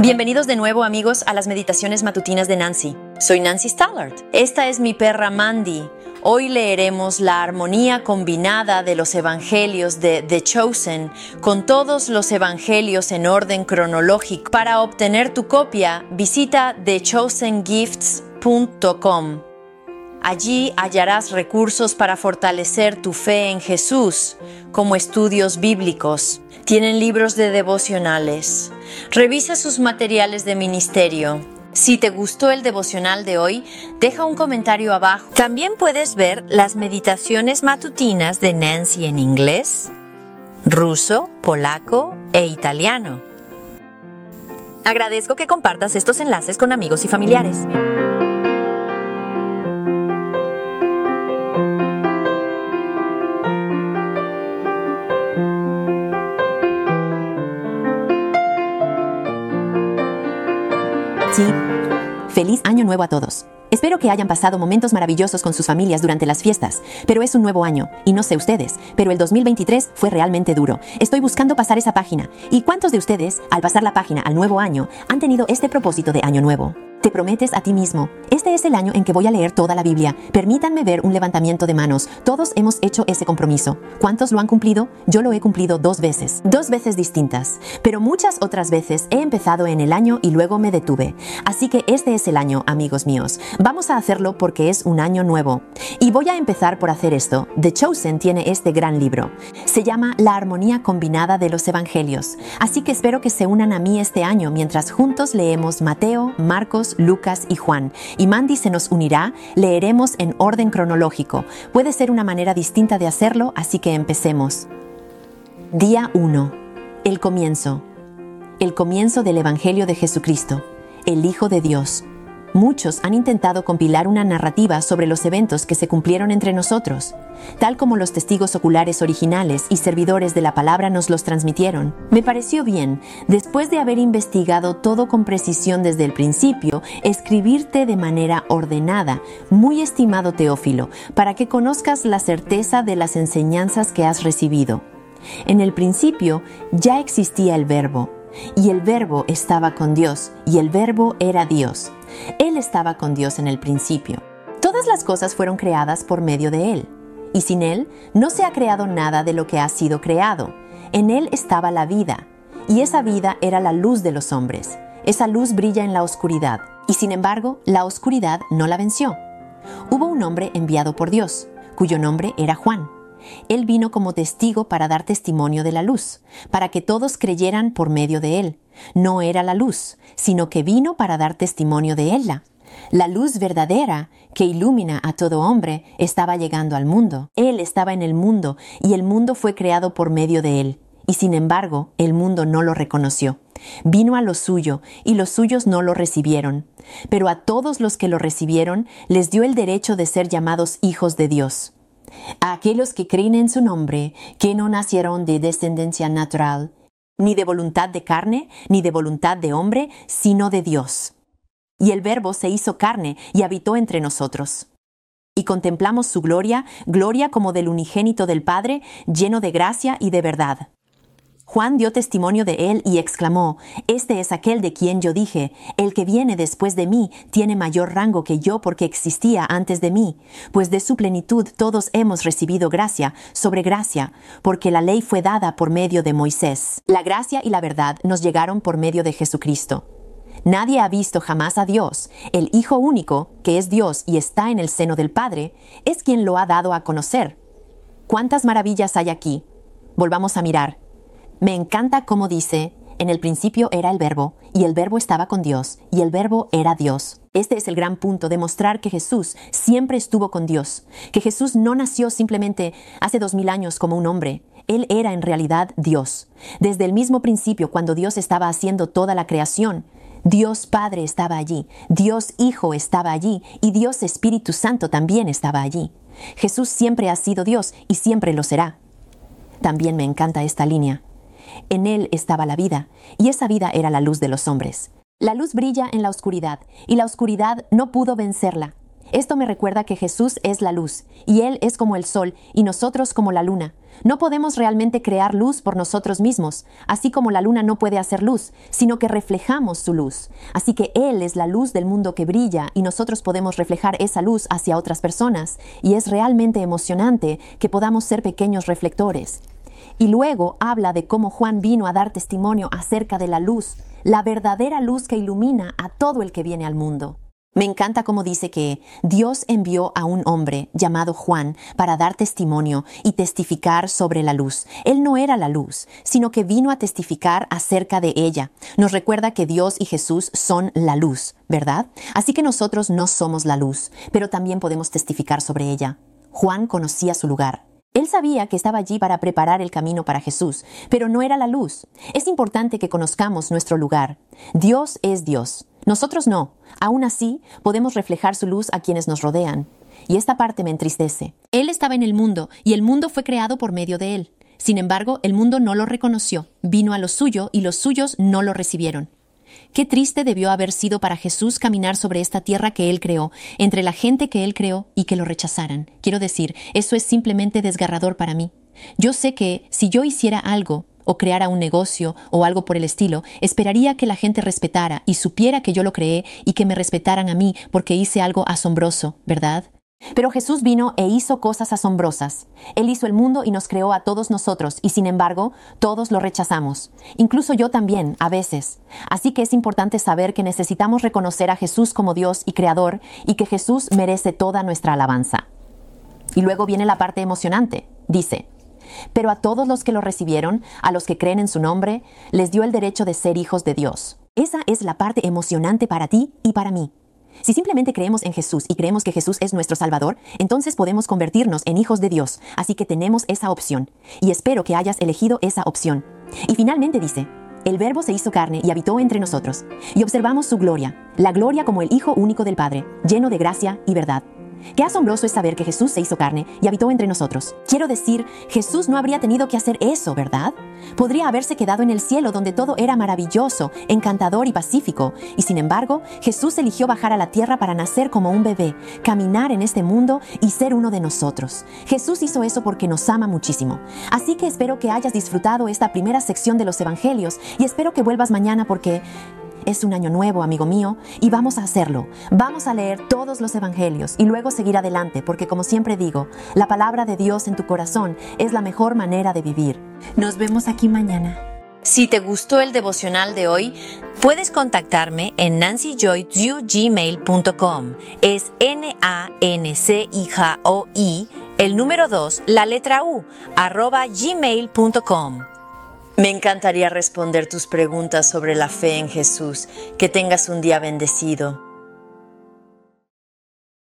Bienvenidos de nuevo, amigos, a las meditaciones matutinas de Nancy. Soy Nancy Stallard. Esta es mi perra Mandy. Hoy leeremos la armonía combinada de los evangelios de The Chosen con todos los evangelios en orden cronológico. Para obtener tu copia, visita thechosengifts.com. Allí hallarás recursos para fortalecer tu fe en Jesús, como estudios bíblicos. Tienen libros de devocionales. Revisa sus materiales de ministerio. Si te gustó el devocional de hoy, deja un comentario abajo. También puedes ver las meditaciones matutinas de Nancy en inglés, ruso, polaco e italiano. Agradezco que compartas estos enlaces con amigos y familiares. Sí, feliz año nuevo a todos. Espero que hayan pasado momentos maravillosos con sus familias durante las fiestas, pero es un nuevo año, y no sé ustedes, pero el 2023 fue realmente duro. Estoy buscando pasar esa página. ¿Y cuántos de ustedes, al pasar la página al nuevo año, han tenido este propósito de año nuevo? Te prometes a ti mismo: este es el año en que voy a leer toda la Biblia. Permítanme ver un levantamiento de manos. Todos hemos hecho ese compromiso. ¿Cuántos lo han cumplido? Yo lo he cumplido 2 veces. 2 veces distintas. Pero muchas otras veces he empezado en el año y luego me detuve. Así que este es el año, amigos míos. Vamos a hacerlo porque es un año nuevo. Y voy a empezar por hacer esto. The Chosen tiene este gran libro. Se llama La armonía combinada de los evangelios. Así que espero que se unan a mí este año mientras juntos leemos Mateo, Marcos, Lucas y Juan. Y Mandy se nos unirá. Leeremos en orden cronológico. Puede ser una manera distinta de hacerlo, así que empecemos. Día 1. El comienzo. El comienzo del Evangelio de Jesucristo, el Hijo de Dios. Muchos han intentado compilar una narrativa sobre los eventos que se cumplieron entre nosotros, tal como los testigos oculares originales y servidores de la palabra nos los transmitieron. Me pareció bien, después de haber investigado todo con precisión desde el principio, escribirte de manera ordenada, muy estimado Teófilo, para que conozcas la certeza de las enseñanzas que has recibido. En el principio ya existía el Verbo, y el Verbo estaba con Dios, y el Verbo era Dios. Él estaba con Dios en el principio. Todas las cosas fueron creadas por medio de Él, y sin Él no se ha creado nada de lo que ha sido creado. En Él estaba la vida, y esa vida era la luz de los hombres. Esa luz brilla en la oscuridad, y sin embargo, la oscuridad no la venció. Hubo un hombre enviado por Dios, cuyo nombre era Juan. Él vino como testigo para dar testimonio de la luz, para que todos creyeran por medio de él. No era la luz, sino que vino para dar testimonio de ella. La luz verdadera, que ilumina a todo hombre, estaba llegando al mundo. Él estaba en el mundo, y el mundo fue creado por medio de él. Y sin embargo, el mundo no lo reconoció. Vino a lo suyo, y los suyos no lo recibieron. Pero a todos los que lo recibieron, les dio el derecho de ser llamados hijos de Dios. A aquellos que creen en su nombre, que no nacieron de descendencia natural, ni de voluntad de carne, ni de voluntad de hombre, sino de Dios. Y el Verbo se hizo carne y habitó entre nosotros. Y contemplamos su gloria, gloria como del unigénito del Padre, lleno de gracia y de verdad. Juan dio testimonio de él y exclamó: «Este es aquel de quien yo dije, el que viene después de mí tiene mayor rango que yo porque existía antes de mí, pues de su plenitud todos hemos recibido gracia sobre gracia, porque la ley fue dada por medio de Moisés. La gracia y la verdad nos llegaron por medio de Jesucristo. Nadie ha visto jamás a Dios. El Hijo único, que es Dios y está en el seno del Padre, es quien lo ha dado a conocer». ¿Cuántas maravillas hay aquí? Volvamos a mirar. Me encanta cómo dice: en el principio era el Verbo, y el Verbo estaba con Dios, y el Verbo era Dios. Este es el gran punto, demostrar que Jesús siempre estuvo con Dios, que Jesús no nació simplemente hace 2000 años como un hombre. Él era en realidad Dios. Desde el mismo principio, cuando Dios estaba haciendo toda la creación, Dios Padre estaba allí, Dios Hijo estaba allí, y Dios Espíritu Santo también estaba allí. Jesús siempre ha sido Dios y siempre lo será. También me encanta esta línea. En él estaba la vida, y esa vida era la luz de los hombres. La luz brilla en la oscuridad, y la oscuridad no pudo vencerla. Esto me recuerda que Jesús es la luz, y Él es como el sol, y nosotros como la luna. No podemos realmente crear luz por nosotros mismos, así como la luna no puede hacer luz, sino que reflejamos su luz. Así que Él es la luz del mundo que brilla, y nosotros podemos reflejar esa luz hacia otras personas, y es realmente emocionante que podamos ser pequeños reflectores. Y luego habla de cómo Juan vino a dar testimonio acerca de la luz, la verdadera luz que ilumina a todo el que viene al mundo. Me encanta cómo dice que Dios envió a un hombre llamado Juan para dar testimonio y testificar sobre la luz. Él no era la luz, sino que vino a testificar acerca de ella. Nos recuerda que Dios y Jesús son la luz, ¿verdad? Así que nosotros no somos la luz, pero también podemos testificar sobre ella. Juan conocía su lugar. Él sabía que estaba allí para preparar el camino para Jesús, pero no era la luz. Es importante que conozcamos nuestro lugar. Dios es Dios. Nosotros no. Aún así, podemos reflejar su luz a quienes nos rodean. Y esta parte me entristece. Él estaba en el mundo, y el mundo fue creado por medio de él. Sin embargo, el mundo no lo reconoció. Vino a lo suyo, y los suyos no lo recibieron. Qué triste debió haber sido para Jesús caminar sobre esta tierra que Él creó, entre la gente que Él creó y que lo rechazaran. Quiero decir, eso es simplemente desgarrador para mí. Yo sé que si yo hiciera algo, o creara un negocio o algo por el estilo, esperaría que la gente respetara y supiera que yo lo creé y que me respetaran a mí porque hice algo asombroso, ¿verdad? Pero Jesús vino e hizo cosas asombrosas. Él hizo el mundo y nos creó a todos nosotros, y sin embargo, todos lo rechazamos. Incluso yo también, a veces. Así que es importante saber que necesitamos reconocer a Jesús como Dios y Creador, y que Jesús merece toda nuestra alabanza. Y luego viene la parte emocionante. Dice: pero a todos los que lo recibieron, a los que creen en su nombre, les dio el derecho de ser hijos de Dios. Esa es la parte emocionante para ti y para mí. Si simplemente creemos en Jesús y creemos que Jesús es nuestro Salvador, entonces podemos convertirnos en hijos de Dios. Así que tenemos esa opción. Y espero que hayas elegido esa opción. Y finalmente dice: el Verbo se hizo carne y habitó entre nosotros. Y observamos su gloria, la gloria como el Hijo único del Padre, lleno de gracia y verdad. Qué asombroso es saber que Jesús se hizo carne y habitó entre nosotros. Quiero decir, Jesús no habría tenido que hacer eso, ¿verdad? Podría haberse quedado en el cielo donde todo era maravilloso, encantador y pacífico. Y sin embargo, Jesús eligió bajar a la tierra para nacer como un bebé, caminar en este mundo y ser uno de nosotros. Jesús hizo eso porque nos ama muchísimo. Así que espero que hayas disfrutado esta primera sección de los Evangelios y espero que vuelvas mañana porque es un año nuevo, amigo mío, y vamos a hacerlo. Vamos a leer todos los evangelios y luego seguir adelante, porque como siempre digo, la palabra de Dios en tu corazón es la mejor manera de vivir. Nos vemos aquí mañana. Si te gustó el devocional de hoy, puedes contactarme en nancyjoy@gmail.com. Es NANCYJOY, el número 2, la letra U, @gmail.com. Me encantaría responder tus preguntas sobre la fe en Jesús. Que tengas un día bendecido.